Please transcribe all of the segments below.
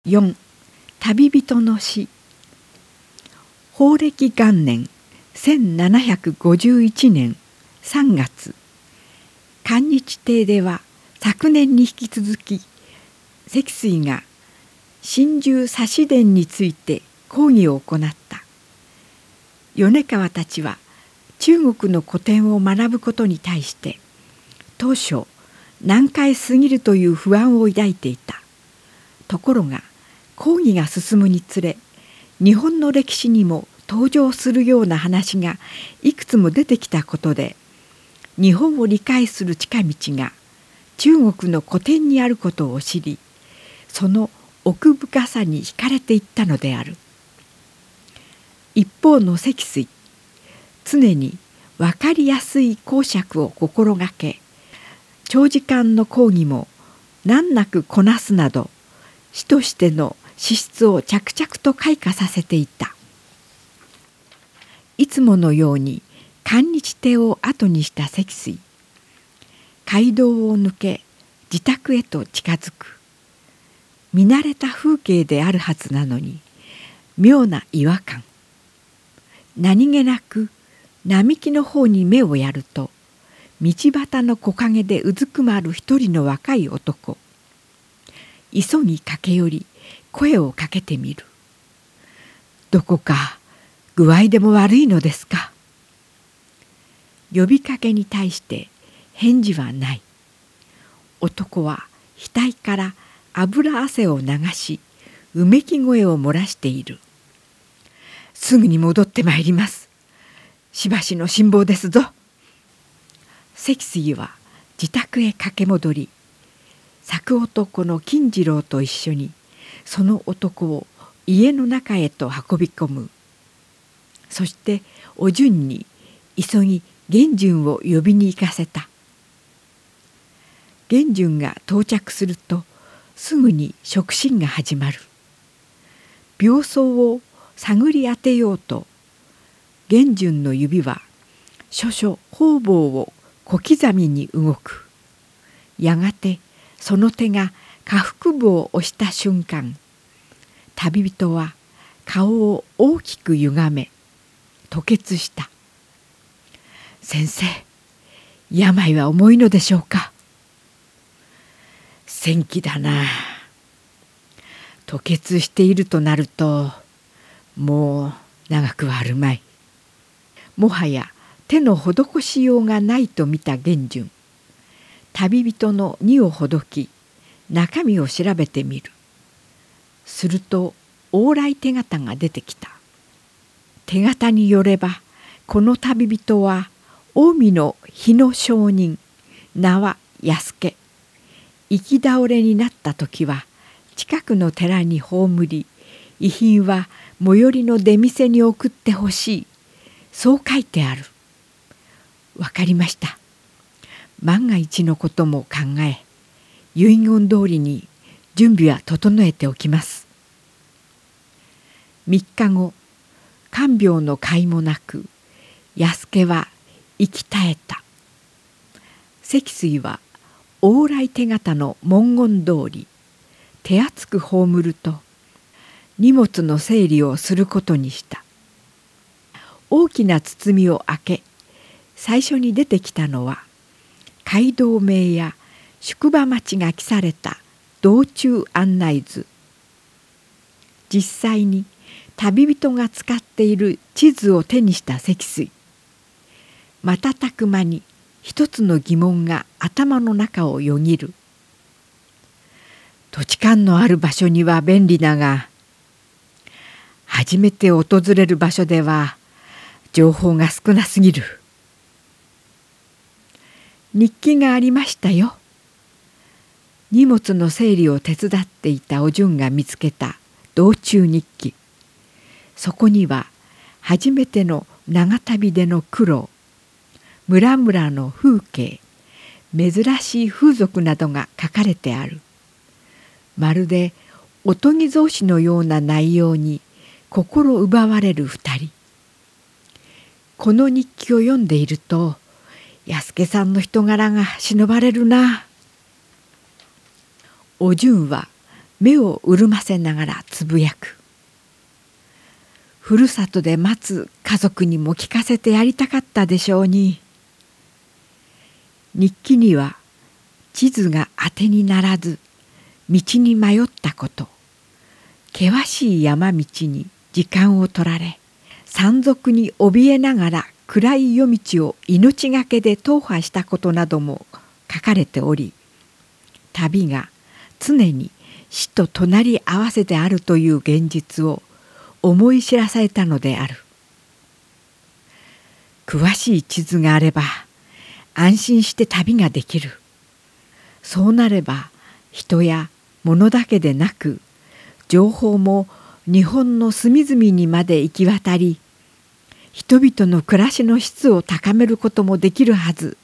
4. 旅人の詩。宝暦元年1751年3月、韓日邸では昨年に引き続き積水が心中差し伝について講義を行った。米川たちは中国の古典を学ぶことに対して当初難解すぎるという不安を抱いていた。ところが講義が進むにつれ、日本の歴史にも登場するような話がいくつも出てきたことで、日本を理解する近道が中国の古典にあることを知り、その奥深さに惹かれていったのである。一方の積水、常に分かりやすい講釈を心がけ、長時間の講義も難なくこなすなど、師としての資質を着々と開花させていた。いつものように韓日邸を後にした積水、街道を抜け自宅へと近づく。見慣れた風景であるはずなのに妙な違和感。何気なく並木の方に目をやると、道端の木陰でうずくまる一人の若い男。急ぎ駆け寄り声をかけてみる。どこか具合でも悪いのですか。呼びかけに対して返事はない。男は額から油汗を流し、うめき声を漏らしている。すぐに戻ってまいります。しばしの辛抱ですぞ。積水は自宅へ駆け戻り、作男の金次郎と一緒にその男を家の中へと運び込む。そしてお順に急ぎ元順を呼びに行かせた。元順が到着するとすぐに触診が始まる。病巣を探り当てようと元順の指は諸々方々を小刻みに動く。やがてその手が下腹部を押した瞬間、旅人は顔を大きく歪め吐血した。先生、病は重いのでしょうか。戦気だな。吐血しているとなるともう長くはあるまい。もはや手の施しようがないと見た元順、旅人の荷をほどき中身を調べてみる。すると往来手形が出てきた。手形によればこの旅人は近江の日野商人、名は安家。行き倒れになった時は近くの寺に葬り、遺品は最寄りの出店に送ってほしい、そう書いてある。わかりました。万が一のことも考え、遺言通りに準備は整えておきます。3日後、看病の甲斐もなく安家は生き絶えた。積水は往来手形の文言通り手厚く葬ると荷物の整理をすることにした。大きな包みを開け、最初に出てきたのは街道名や宿場町が記された道中案内図。実際に旅人が使っている地図を手にした積水、瞬く間に一つの疑問が頭の中をよぎる。土地勘のある場所には便利だが、初めて訪れる場所では情報が少なすぎる。日記がありましたよ。荷物の整理を手伝っていたお順が見つけた道中日記。そこには初めての長旅での苦労、村々の風景、珍しい風俗などが書かれてある。まるでおとぎ草子のような内容に心奪われる二人。この日記を読んでいると、安家さんの人柄が忍ばれるな。お順は目を潤ませながらつぶやく。ふるさとで待つ家族にも聞かせてやりたかったでしょうに。日記には地図が当てにならず道に迷ったこと、険しい山道に時間を取られ、山賊に怯えながら暗い夜道を命がけで踏破したことなども書かれており、旅が常に死と隣り合わせであるという現実を思い知らされたのである。詳しい地図があれば安心して旅ができる。そうなれば人や物だけでなく、情報も日本の隅々にまで行き渡り、人々の暮らしの質を高めることもできるはず。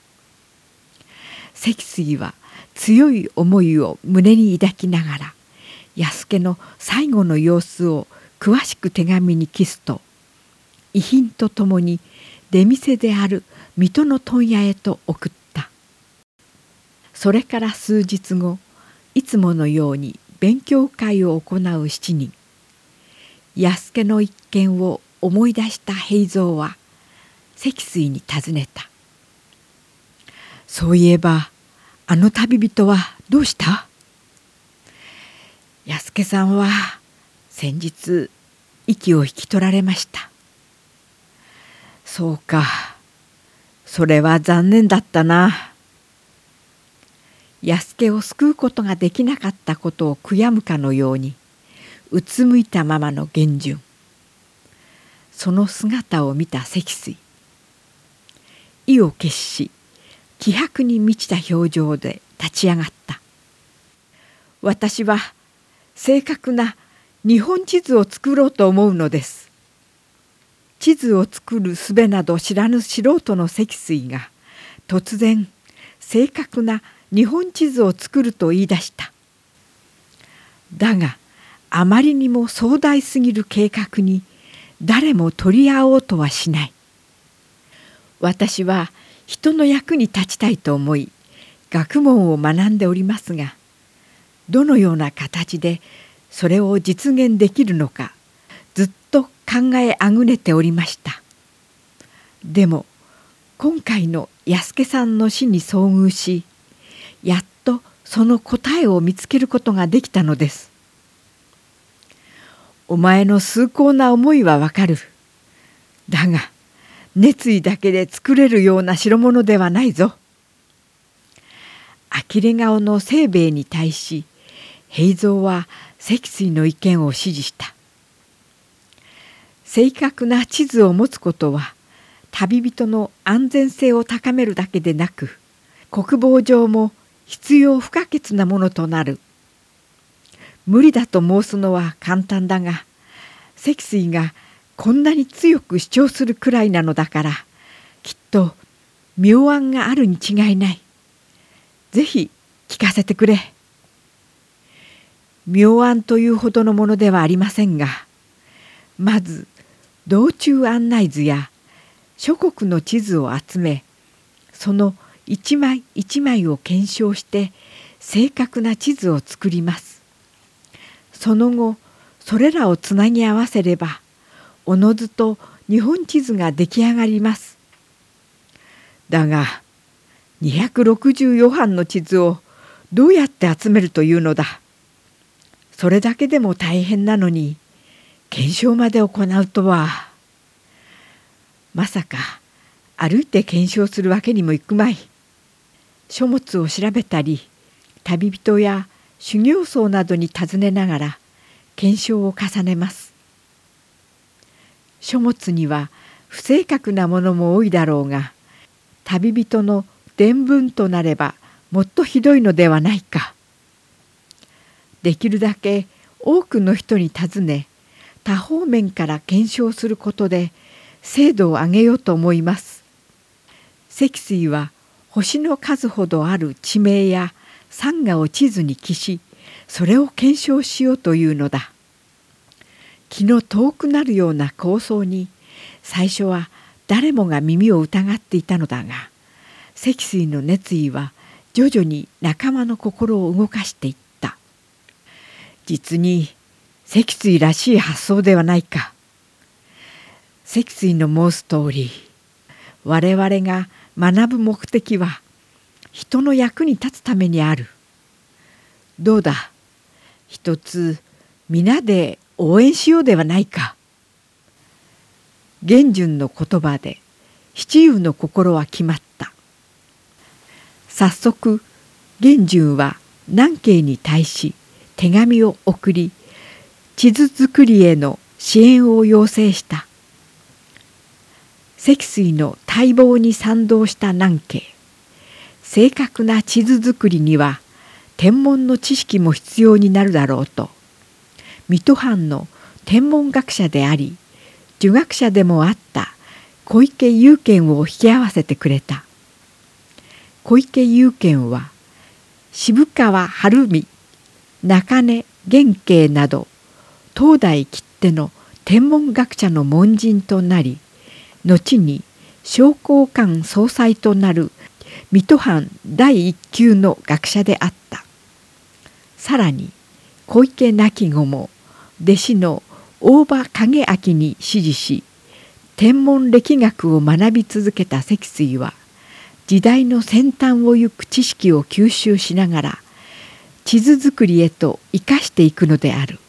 積水は強い思いを胸に抱きながら、安家の最後の様子を詳しく手紙に記すと、遺品とともに出店である水戸の問屋へと送った。それから数日後、いつものように勉強会を行う7人。安家の一件を思い出した平蔵は積水に尋ねた。そういえばあの旅人はどうした？安家さんは先日息を引き取られました。そうか、それは残念だったな。安家を救うことができなかったことを悔やむかのようにうつむいたままの源順。その姿を見た積水、意を決し気迫に満ちた表情で立ち上がった。私は正確な日本地図を作ろうと思うのです。地図を作る術など知らぬ素人の積水が突然正確な日本地図を作ると言い出した。だがあまりにも壮大すぎる計画に誰も取り合おうとはしない。私は人の役に立ちたいと思い学問を学んでおりますが、どのような形でそれを実現できるのかずっと考えあぐねておりました。でも今回の安家さんの死に遭遇し、やっとその答えを見つけることができたのです。お前の崇高な思いはわかる。だが熱意だけで作れるような代物ではないぞ。呆れ顔の清兵衛に対し平蔵は積水の意見を支持した。正確な地図を持つことは旅人の安全性を高めるだけでなく、国防上も必要不可欠なものとなる。無理だと申すのは簡単だが、積水がこんなに強く主張するくらいなのだから、きっと妙案があるに違いない。ぜひ聞かせてくれ。妙案というほどのものではありませんが、まず道中案内図や諸国の地図を集め、その一枚一枚を検証して正確な地図を作ります。その後それらをつなぎ合わせればおのずと日本地図が出来上がります。だが264版の地図をどうやって集めるというのだ。それだけでも大変なのに検証まで行うとは。まさか歩いて検証するわけにもいくまい。書物を調べたり旅人や修行僧などに尋ねながら検証を重ねます。書物には不正確なものも多いだろうが、旅人の伝聞となればもっとひどいのではないか。できるだけ多くの人に尋ね、多方面から検証することで精度を上げようと思います。積水は星の数ほどある地名や山河を地図に記し、それを検証しようというのだ。気の遠くなるような構想に最初は誰もが耳を疑っていたのだが、積水の熱意は徐々に仲間の心を動かしていった。 実に積水らしい発想ではないか。積水の申す通り、我々が学ぶ目的は人の役に立つためにある。どうだ、一つ皆で応援しようではないか。元順の言葉で七友の心は決まった。早速元順は南慶に対し手紙を送り、地図作りへの支援を要請した。積水の待望に賛同した南慶。正確な地図作りには天文の知識も必要になるだろうと、水戸藩の天文学者であり儒学者でもあった小池祐賢を引き合わせてくれた。小池祐賢は渋川晴美、中根元慶など当代きっての天文学者の門人となり、後に商工官総裁となる水戸藩第一級の学者であった。さらに小池亡き後も弟子の大場景明に師事し、天文歴学を学び続けた積水は時代の先端を行く知識を吸収しながら地図作りへと生かしていくのである。